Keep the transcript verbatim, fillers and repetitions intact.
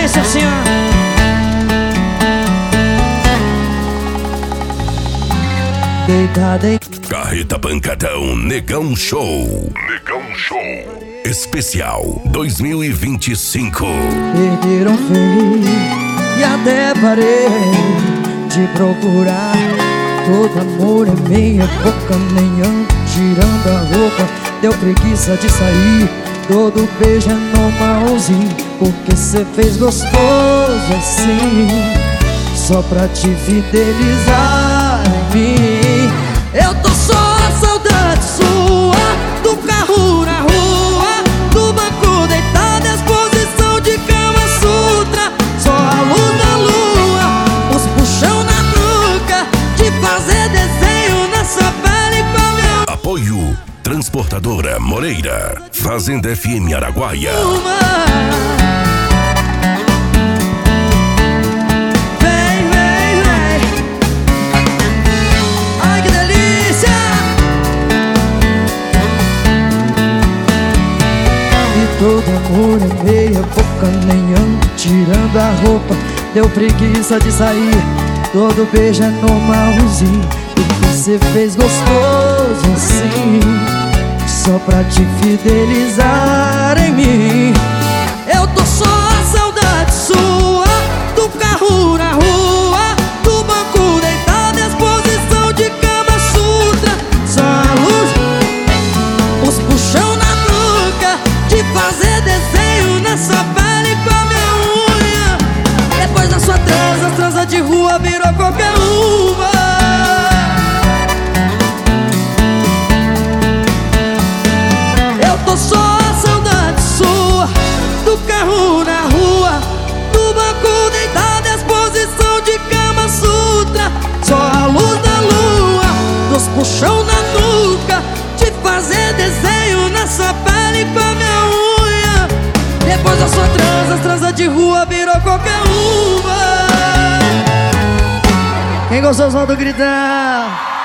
delícia, assim, ó. Deita, deita. Carreta Pancadão Negão Show. Negão Show Especial dois mil e vinte e cinco. Perderam feio e até parei de procurar. Todo amor é meia boca, nem amo tirando a roupa. Deu preguiça de sair, todo beijo é normalzinho. Porque cê fez gostoso assim, só pra te fidelizar em mim. Eu tô só a saudade sua, do carro na rua, do banco deitado, exposição de Kama Sutra. Só a luz da lua, os puxão na nuca, de fazer desenho nessa pele com a minha... Apoio Transportadora Moreira, Fazenda F M Araguaia. Todo amor é meia boca, nem amo tirando a roupa. Deu preguiça de sair, todo beijo é normalzinho. Porque cê fez gostoso assim, só pra te fidelizar em mim. Eu tô só a saudade sua, do carro na rua, do banco deitado, exposição de Kama Sutra. Só a luz, os puxão na nuca, de fazer desenho nessa pele com a minha unha. Depois da sua transa, as transa de rua virou qualquer uma. Eu tô só a saudade sua, do carro na rua, do banco deitado, exposição de Kama Sutra. Só a luz da lua, dos puxão na nuca, de fazer desenho nessa pele com a minha unha. Depois da sua transa, as transa de rua virou qualquer uma. Quem gostou, solta o gritão.